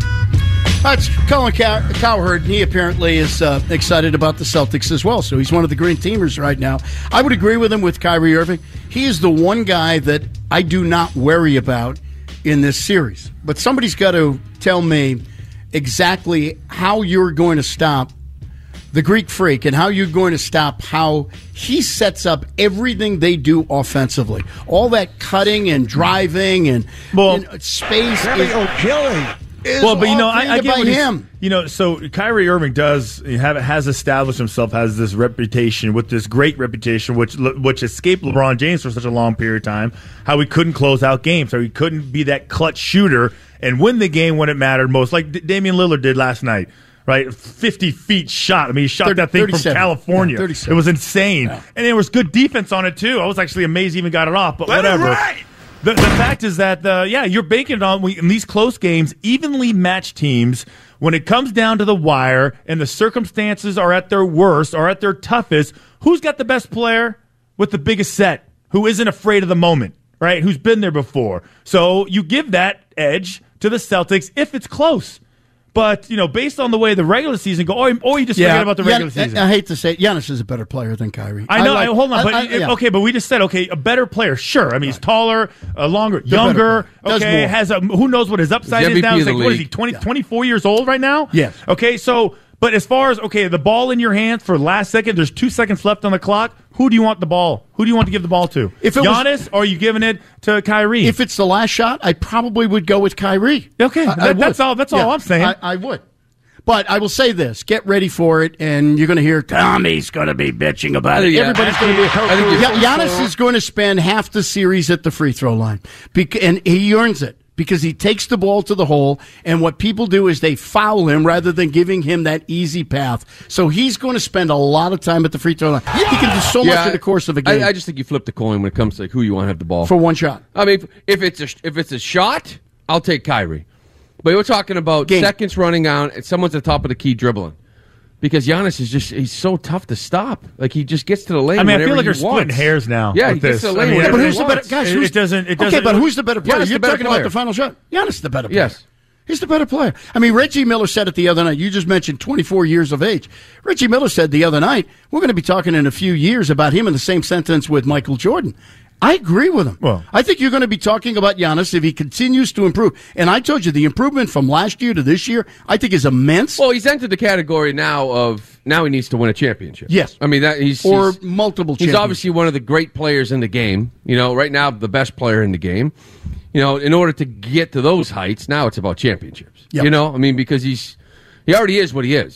That's Colin Cow- Cowherd. He apparently is uh, excited about the Celtics as well, so he's one of the green teamers right now. I would agree with him with Kyrie Irving. He is the one guy that I do not worry about in this series. But somebody's got to tell me exactly how you're going to stop the Greek Freak and how you're going to stop how he sets up everything they do offensively. All that cutting and driving and well, you know, space. Is, killing. Well, but you know, I, I get what him. You know, so Kyrie Irving does have has established himself as this reputation with this great reputation, which which escaped LeBron James for such a long period of time. How he couldn't close out games, how he couldn't be that clutch shooter and win the game when it mattered most, like D- Damian Lillard did last night. Right, fifty feet shot. I mean, he shot thirty, that thing from California. Yeah, it was insane, yeah. And there was good defense on it too. I was actually amazed he even got it off. But Let whatever. Right. The, the fact is that, uh, yeah, you're banking on in these close games, evenly matched teams, when it comes down to the wire and the circumstances are at their worst or at their toughest, who's got the best player with the biggest set? Who isn't afraid of the moment, right? Who's been there before? So you give that edge to the Celtics if it's close. But, you know, based on the way the regular season go, or, or you just yeah, forget about the regular Gian- season. I, I hate to say it, Giannis is a better player than Kyrie. I know. I like, I, hold on. I, but I, yeah. Okay, but we just said, okay, a better player. Sure. I mean, he's taller, uh, longer, They're younger. Okay, has a, who knows what his upside is now? He's like, what is he, twenty, yeah. twenty-four years old right now? Yes. Okay, so, but as far as, okay, the ball in your hands for last second, there's two seconds left on the clock. Who do you want the ball? Who do you want to give the ball to? If it Giannis, was, or are you giving it to Kyrie? If it's the last shot, I probably would go with Kyrie. Okay, I, that, I that's all. That's yeah, all I'm saying. I, I would. But I will say this: get ready for it, and you're going to hear Tommy's going to be bitching about it. Yeah, Everybody's going to be. Giannis is going to spend half the series at the free throw line, and he earns it because he takes the ball to the hole. And what people do is they foul him rather than giving him that easy path. So he's going to spend a lot of time at the free throw line. Yeah. He can do so yeah, much in the course of a game. I, I just think you flip the coin when it comes to like, who you want to have the ball for one shot. I mean, if, if it's a if it's a shot, I'll take Kyrie. But we're talking about Game. seconds running out and someone's at the top of the key dribbling. Because Giannis is just, he's so tough to stop. Like, he just gets to the lane I mean, I feel like you're splitting hairs now. Yeah, he gets this. to the lane I mean, yeah, but who's he the better, guys, it, it doesn't, it doesn't. Okay, but who's the better player? Giannis You're better talking player. about the final shot. Giannis is the better player. Yes. He's the better player. I mean, Reggie Miller said it the other night. You just mentioned twenty-four years of age. Reggie Miller said the other night, we're going to be talking in a few years about him in the same sentence with Michael Jordan. I agree with him. Well, I think you're going to be talking about Giannis if he continues to improve. And I told you, the improvement from last year to this year, I think is immense. Well, he's entered the category now of, now he needs to win a championship. Yes. I mean, that he's... Or he's, multiple He's obviously one of the great players in the game. You know, right now, the best player in the game. You know, in order to get to those heights, now it's about championships. Yep. You know, I mean, because he's, he already is what he is.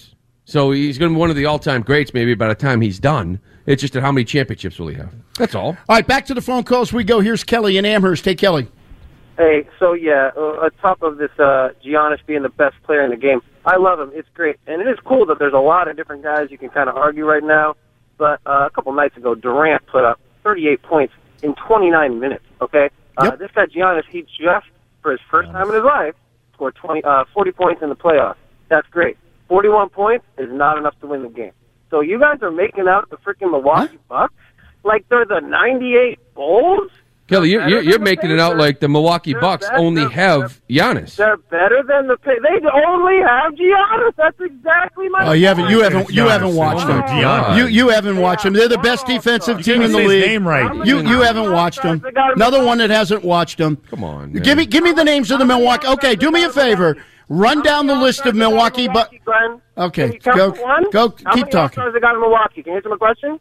So he's going to be one of the all-time greats maybe by the time he's done. It's just how many championships will he have? That's all. All right, back to the phone calls we go. Here's Kelly in Amherst. Hey, Kelly. Hey, so yeah, uh, on top of this uh, Giannis being the best player in the game, I love him. It's great. And it is cool that there's a lot of different guys you can kind of argue right now. But uh, a couple nights ago, Durant put up thirty-eight points in twenty-nine minutes, okay? Uh, Yep. This guy, Giannis, he just, for his first time in his life, scored twenty, uh, forty points in the playoffs. That's great. forty-one points is not enough to win the game. So you guys are making out the freaking Milwaukee Bucks like they're the ninety-eight Bulls? Kelly, you're, you're, Better you're than the making it out Pacers. like the Milwaukee They're Bucks better- only they're- have Giannis. They're better than the Pa- They only have Giannis. That's exactly my Oh, you haven't, you point. haven't, you haven't watched them. Giannis. You, you haven't watched them. They're the best defensive team in the say his league. name right. You, you haven't watched them. Another one that hasn't watched them. Come on, man. Give me, give me the names of the Milwaukee. Okay, do me a favor. Run down the list of Milwaukee, but Glenn? okay, Can you count go, to one? go, How keep many talking. All-Stars they got in Milwaukee? Can you answer my question?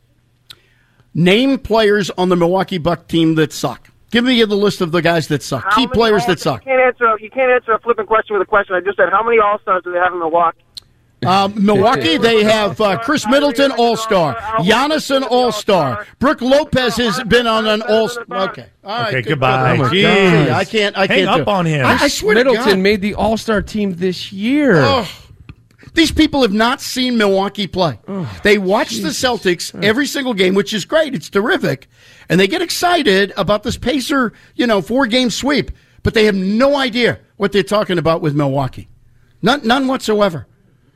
Name players on the Milwaukee Buck team that suck. Give me the list of the guys that suck. How Key many players All-Stars- that suck. You can't answer. You can't answer a flippant question with a question. I just said, how many All Stars do they have in Milwaukee? Um, Milwaukee, they have uh, Chris Middleton, All-Star. Giannis, an All-Star. Brooke Lopez has been on an All-Star. Okay. All right. Okay, good- goodbye. good. Jeez. I can't. I Hang can't up do it. on him. I, I swear to Middleton God. made the All-Star team this year. Oh, these people have not seen Milwaukee play. They watch the Celtics every single game, which is great. It's terrific. And they get excited about this Pacer, you know, four-game sweep. But they have no idea what they're talking about with Milwaukee. None, none whatsoever.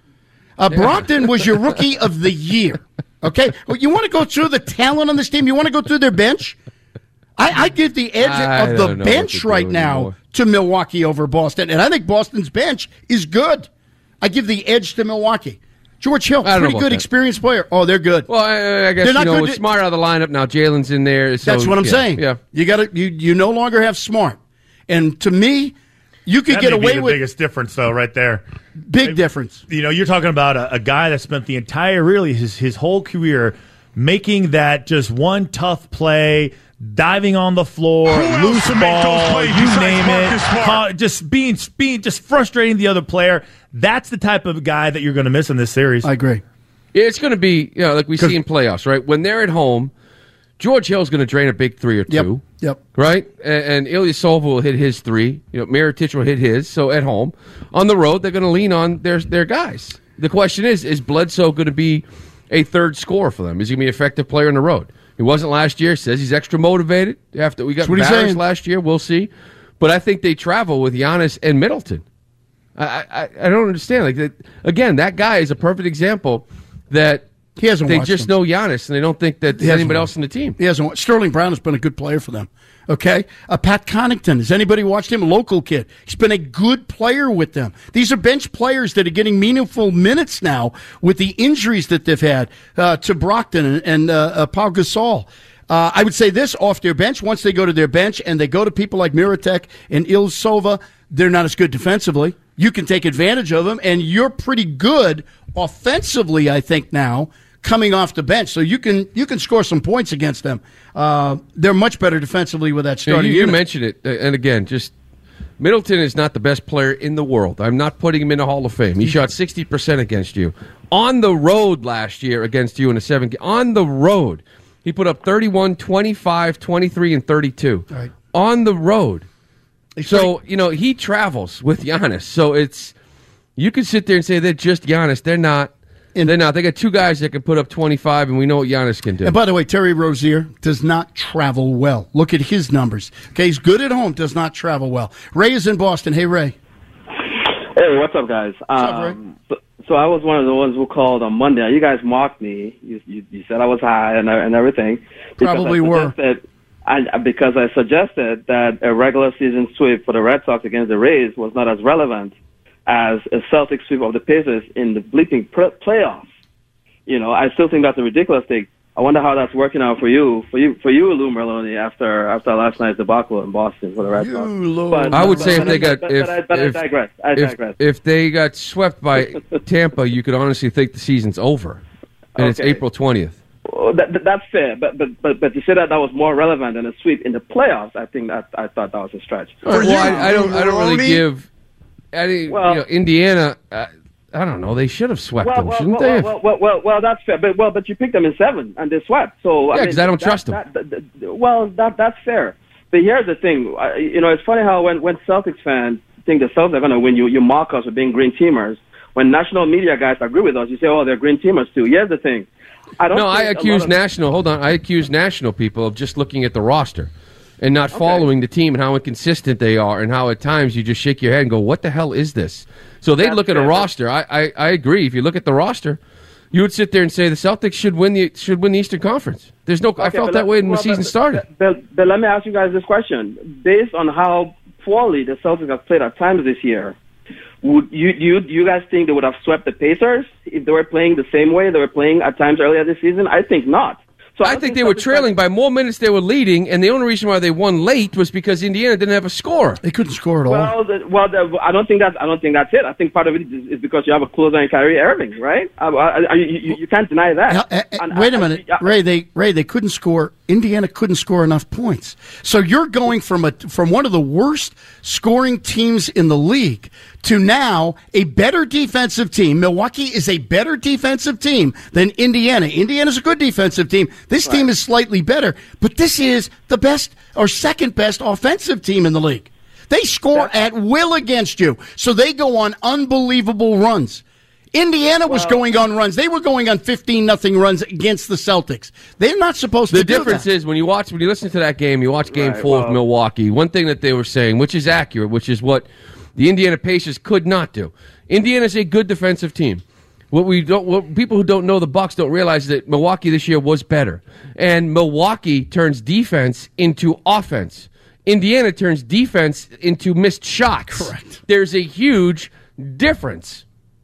Uh, Brogdon was your rookie of the year. Okay? Well, you want to go through the talent on this team? You want to go through their bench? I, I give the edge I of the don't know what bench to right do now anymore. to Milwaukee over Boston. And I think Boston's bench is good. I give the edge to Milwaukee. George Hill, I don't know pretty about good, that. experienced player. Oh, they're good. Well, I, I guess They're you not know, good with to- Smart out of the lineup now. Jalen's in there. So, That's what I'm yeah, saying. Yeah. You got to you you no longer have Smart. And to me, you could That get may be away the with biggest difference, though, right there. big difference. You know, you're talking about a, a guy that spent the entire, really, his, his whole career making that just one tough play, diving on the floor, loose ball, you name it, ca- just being, being just frustrating the other player. That's the type of guy that you're going to miss in this series. I agree. Yeah, it's going to be, you know, like we see in playoffs, right? When they're at home, George Hill's going to drain a big three or Yep. two. Yep. Right? And, and Ilyasova will hit his three. You know, Mirotic will hit his. So at home. On the road, they're going to lean on their, their guys. The question is, is Bledsoe going to be a third scorer for them? Is he going to be an effective player on the road? He wasn't last year. Says he's extra motivated. After we got That's what he's embarrassed saying. last year. We'll see. But I think they travel with Giannis and Middleton. I, I, I don't understand. Like that, again, that guy is a perfect example that He hasn't they watched just them. know Giannis and they don't think that He there's hasn't anybody watched else on the team. He hasn't. wa- Sterling Brown has been a good player for them. Okay, uh, Pat Connaughton. Has anybody watched him? A local kid. He's been a good player with them. These are bench players that are getting meaningful minutes now with the injuries that they've had uh, to Brogdon and, and uh, uh, Pau Gasol. Uh, I would say this off their bench. Once they go to their bench and they go to people like Mirotic and Ilyasova, they're not as good defensively. You can take advantage of them, and you're pretty good offensively, I think, now, coming off the bench. So you can you can score some points against them. Uh, they're much better defensively with that Yeah, starting you, you unit. mentioned it, uh, and again, just Middleton is not the best player in the world. I'm not putting him in the Hall of Fame. He shot sixty percent against you on the road last year against you in a seven. On the road, he put up thirty-one, twenty-five, twenty-three, and thirty-two Right. on the road. So you know he travels with Giannis. So it's you can sit there and say they're just Giannis. They're not. They're not. They got two guys that can put up twenty-five, and we know what Giannis can do. And by the way, Terry Rozier does not travel well. Look at his numbers. Okay, he's good at home, does not travel well. Ray is in Boston. Hey, Ray. Hey, what's up, guys? up, Ray? Um, so, so I was one of the ones who called on Monday. You guys mocked me. You, you, you said I was high and, and everything. because Probably I were. suggested- I, because I suggested that a regular season sweep for the Red Sox against the Rays was not as relevant as a Celtic sweep of the Pacers in the bleeping pr- playoffs. You know, I still think that's a ridiculous thing. I wonder how that's working out for you, for you, for you, Lou Merlone, after after last night's debacle in Boston for the Red Sox. But, I would but- say if but- they got but, if, but, I, but if, I digress. I if, digress. if they got swept by Tampa, you could honestly think the season's over, and it's Okay. April twentieth. Well, that, that, that's fair, but, but but but to say that that was more relevant than a sweep in the playoffs, I think that I thought that was a stretch. Well, I, I don't. I don't really give. I, Well- you know, Indiana. Uh, I don't know. They should have swept Well, them, well, shouldn't well, they? well, well, well, well, that's fair. But well, but you picked them in seven and they swept. So Yeah, 'cause I don't that- trust them. that- that- that- well, that that's fair. But here's the thing. I, you know, it's funny how when when Celtics fans think the Celtics are going to win, you you mock us for being green teamers. When national media guys agree with us, you say, "Oh, they're green teamers too." Here's the thing. I don't. No, I think a accuse lot of- national. Hold on, I accuse national people of just looking at the roster and not following the team and how inconsistent they are, and how at times you just shake your head and go, "What the hell is this?" So they That's look at a fair. roster. I, I, I agree. If you look at the roster, you would sit there and say the Celtics should win the should win the Eastern Conference. There's no. I Okay, felt but that let- way when well, the season but- started. But, but let me ask you guys this question: based on how poorly the Celtics have played at times this year, would you you you guys think they would have swept the Pacers if they were playing the same way they were playing at times earlier this season? I think not. So I, don't think they were Celtics- trailing by more minutes. They were leading, and the only reason why they won late was because Indiana didn't have a score. They couldn't score at Well, the, well, the, I don't think that's I don't think that's it. I think part of it is, is because you have a closer in Kyrie Irving, right? I, I, I, you, you can't deny that. Uh, uh, And wait a I- minute, I- Ray. They Ray. They couldn't score. Indiana couldn't score enough points. So you're going from a from one of the worst scoring teams in the league to now a better defensive team. Milwaukee is a better defensive team than Indiana. Indiana's a good defensive team. This team is slightly better, but this is the best or second best offensive team in the league. They score at will against you, so they go on unbelievable runs. Indiana was going on runs. They were going on fifteen nothing runs against the Celtics. They're not supposed The to do difference that. is when you watch, when you listen to that game, you watch Game Right, Four well- of Milwaukee. One thing that they were saying, which is accurate, which is what the Indiana Pacers could not do. Indiana's a good defensive team. What we don't, what people who don't know the Bucks don't realize that Milwaukee this year was better, and Milwaukee turns defense into offense. Indiana turns defense into missed shots. Correct. There's a huge difference.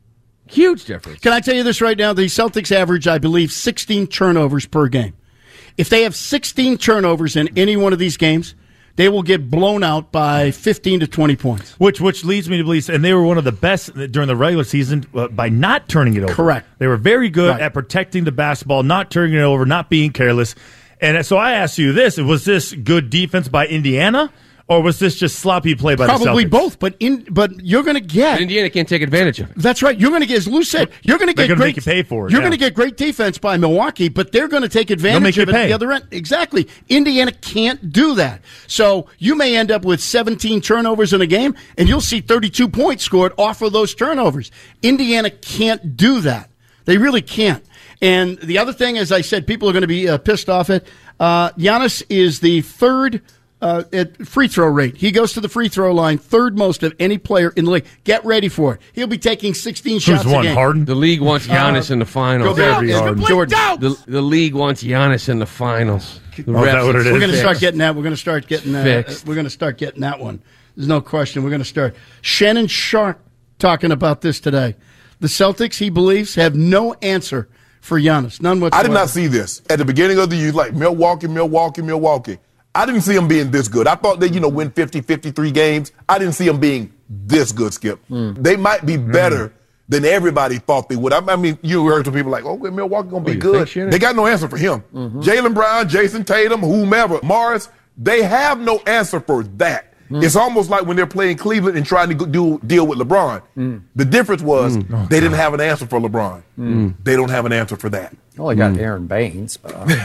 Huge difference. Can I tell you this right now? The Celtics average, I believe, sixteen turnovers per game. If they have sixteen turnovers in any one of these games, they will get blown out by fifteen to twenty points. Which which leads me to believe, and they were one of the best during the regular season uh, by not turning it over. Correct. They were very good Right. at protecting the basketball, not turning it over, not being careless. And so I asked you this: was this good defense by Indiana, or was this just sloppy play by Probably the Celtics? both, but in but you're going to get Indiana can't take advantage of it. That's right. You're going to get, as Lou said, you're going to They're get gonna great. make you pay for it, You're yeah. going to get great defense by Milwaukee, but they're going to take They'll advantage make you of it at pay. the other end. Exactly. Indiana can't do that. So you may end up with seventeen turnovers in a game, and you'll see thirty-two points scored off of those turnovers. Indiana can't do that. They really can't. And the other thing, as I said, people are going to be uh, pissed off at. Uh, Giannis is the third. Uh, at free throw rate. He goes to the free throw line third most of any player in the league. Get ready for it. He'll be taking sixteen shots a game. The league wants Giannis in the finals. Go Bears. It's complete Jordan, doubt. the, the league wants Giannis in the finals. The Oh, is that refs what it are is? We're going to fixed. start getting that. We're going to start getting that. Fixed. We're going to start getting that one. There's no question. We're going to start. Shannon Sharp talking about this today. The Celtics, he believes, have no answer for Giannis. None whatsoever. I did not see this at the beginning of the year, like Milwaukee, Milwaukee, Milwaukee. I didn't see them being this good. I thought they, you know, win fifty, fifty-three games. I didn't see them being this good, Skip. They might be better Mm. than everybody thought they would. I, I mean, you heard some people like, oh, well, Milwaukee going to be you good. think, Shannon? They got no answer for him. Jaylen Brown, Jason Tatum, whomever, Morris, they have no answer for that. It's almost like when they're playing Cleveland and trying to go- do deal with LeBron. The difference was they didn't have an answer for LeBron. They don't have an answer for that. Well, they got Aaron Baines. But, uh,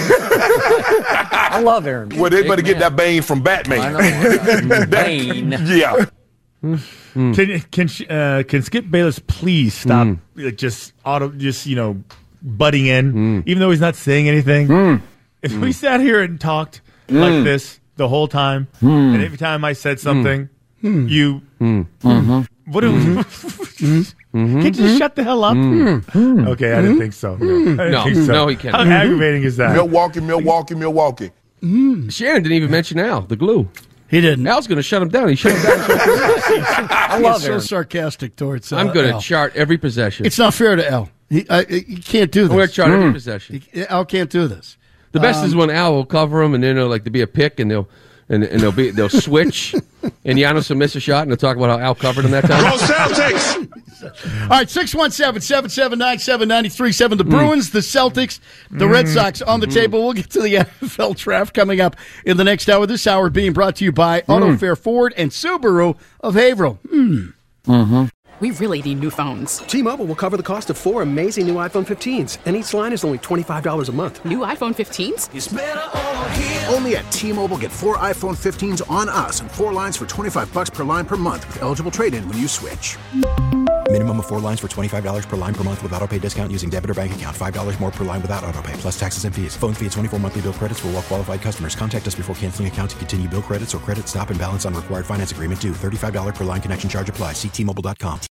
I love Aaron Baines. Well, they Big better get man. that Bane from Batman. I know. Bane. Yeah. Can can sh- uh, can Skip Bayless please stop like, just auto just you know butting in, even though he's not saying anything? If we sat here and talked like this the whole time, and every time I said something, you what do we? Can you just shut the hell up? Okay, I didn't think so. No, I didn't No, think so. no, he can't. How aggravating is that? Milwaukee, Milwaukee, Milwaukee. Shannon didn't even mention Al, the glue. He didn't. Al's going to shut him down. He shut him down. I love He's so Aaron. sarcastic towards. Uh, I'm going to Al. chart every possession. It's not fair to Al. He, uh, he can't do this. I'm going to chart every possession. He- Al can't do this. The best is Um, when Al will cover him, and then it'll like to be a pick, and they'll and, and they'll be they'll switch, and Giannis will miss a shot, and they'll talk about how Al covered him that time. All right, six one seven, seven seven nine, seven nine three seven. The Bruins, the Celtics, the Red Sox on the table. We'll get to the N F L draft coming up in the next hour. This hour being brought to you by Auto Fair Ford and Subaru of Haverhill. Mm. We really need new phones. T-Mobile will cover the cost of four amazing new iPhone fifteens, and each line is only twenty-five dollars a month. New iPhone fifteens? It's better over here. Only at T-Mobile, get four iPhone fifteens on us and four lines for twenty-five bucks per line per month with eligible trade-in when you switch. Minimum of four lines for twenty-five dollars per line per month with autopay discount using debit or bank account. five dollars more per line without autopay, plus taxes and fees. Phone fee at twenty-four monthly bill credits for well-qualified customers. Contact us before canceling account to continue bill credits or credit stop and balance on required finance agreement due. thirty-five dollars per line connection charge applies. See T Mobile dot com.